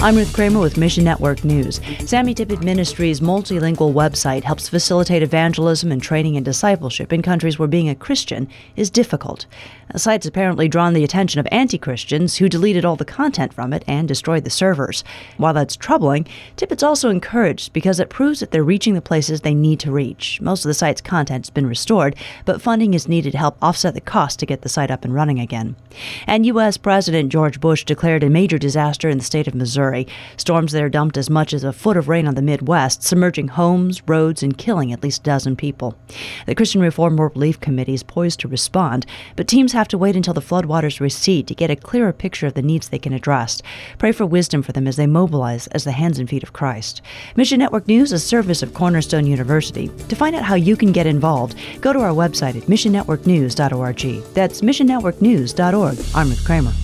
I'm Ruth Kramer with Mission Network News. Sammy Tippit Ministries' multilingual website helps facilitate evangelism and training and discipleship in countries where being a Christian is difficult. The site's apparently drawn the attention of anti-Christians who deleted all the content from it and destroyed the servers. While that's troubling, Tippit's also encouraged because it proves that they're reaching the places they need to reach. Most of the site's content has been restored, but funding is needed to help offset the cost to get the site up and running again. And U.S. President George Bush declared a major disaster in the state of Missouri. Storms there dumped as much as a foot of rain on the Midwest, submerging homes, roads, and killing at least a dozen people. The Christian Reform World Relief Committee is poised to respond, but teams have to wait until the floodwaters recede to get a clearer picture of the needs they can address. Pray for wisdom for them as they mobilize as the hands and feet of Christ. Mission Network News is a service of Cornerstone University. To find out how you can get involved, go to our website at missionnetworknews.org. That's missionnetworknews.org. I'm Ruth Kramer.